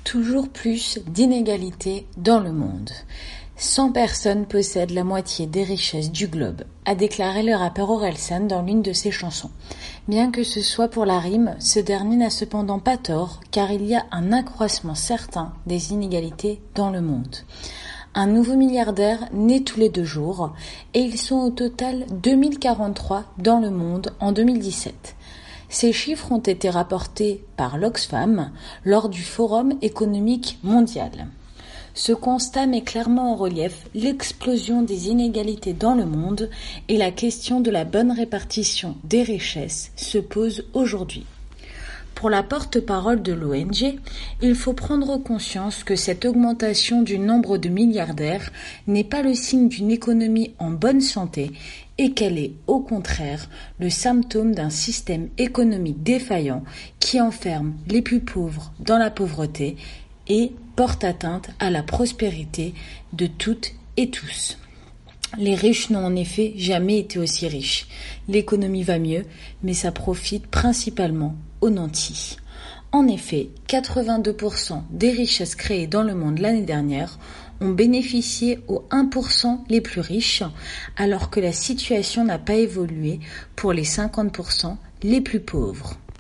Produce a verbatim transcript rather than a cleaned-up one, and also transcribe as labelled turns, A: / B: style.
A: Toujours plus d'inégalités dans le monde. cent personnes possèdent la moitié des richesses du globe, a déclaré le rappeur Orelsan dans l'une de ses chansons. Bien que ce soit pour la rime, ce dernier n'a cependant pas tort, car il y a un accroissement certain des inégalités dans le monde. Un nouveau milliardaire naît tous les deux jours, et ils sont au total deux mille quarante-trois dans le monde en deux mille dix-sept. Ces chiffres ont été rapportés par l'Oxfam lors du Forum économique mondial. Ce constat met clairement en relief l'explosion des inégalités dans le monde et la question de la bonne répartition des richesses se pose aujourd'hui. Pour la porte-parole de l'O N G, il faut prendre conscience que cette augmentation du nombre de milliardaires n'est pas le signe d'une économie en bonne santé et qu'elle est, au contraire, le symptôme d'un système économique défaillant qui enferme les plus pauvres dans la pauvreté et porte atteinte à la prospérité de toutes et tous. Les riches n'ont en effet jamais été aussi riches. L'économie va mieux, mais ça profite principalement aux nantis. En effet, quatre-vingt-deux pour cent des richesses créées dans le monde l'année dernière ont bénéficié aux un pour cent les plus riches, alors que la situation n'a pas évolué pour les cinquante pour cent les plus pauvres.